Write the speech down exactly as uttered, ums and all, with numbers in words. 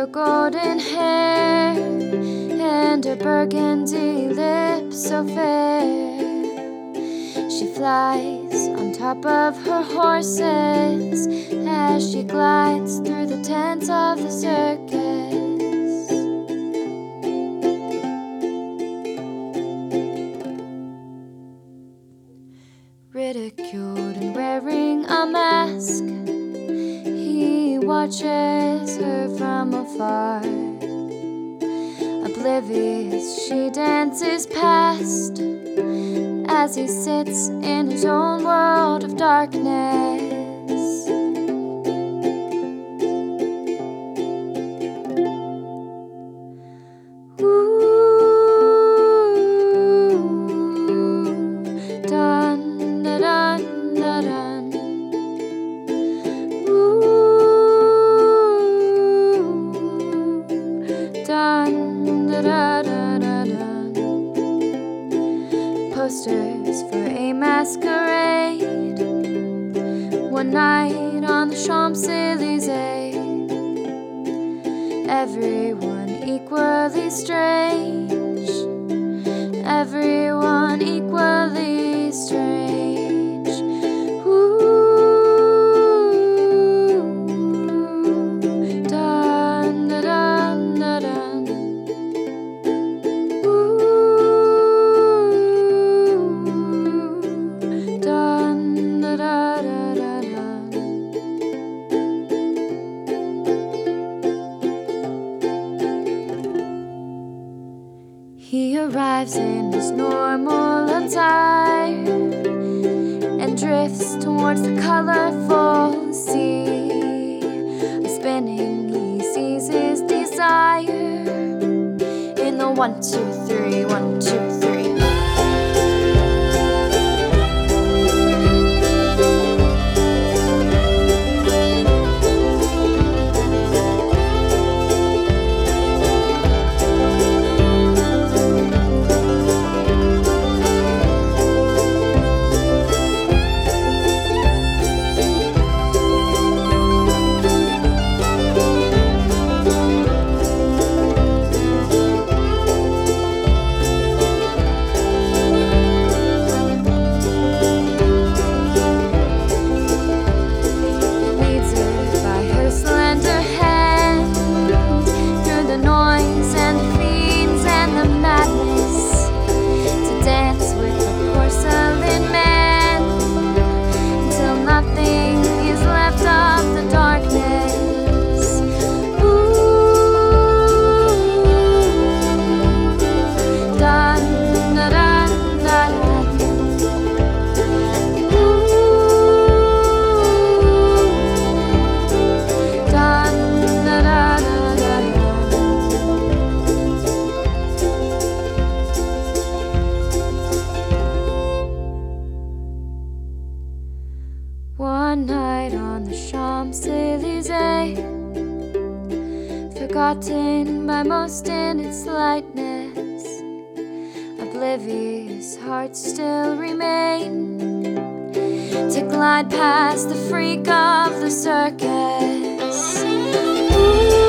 golden hair and her burgundy lips so fair. She flies on top of her horses as she glides through the tents of the circus. Ridiculed and wearing a mask, he watches her from afar. Oblivious, she dances past as he sits in his own world of darkness. Posters for a masquerade, one night on the Champs-Elysees. Everyone equally strange, everyone equally strange. Ooh, dun, dun, dun, dun, dun. He arrives in his normal attire and drifts towards the colorful sea. A spinning, he sees his desire in the one, two, three, one, two, three. One night on the Champs-Elysees, forgotten by most in its lightness, oblivious hearts still remain to glide past the freak of the circus. Ooh.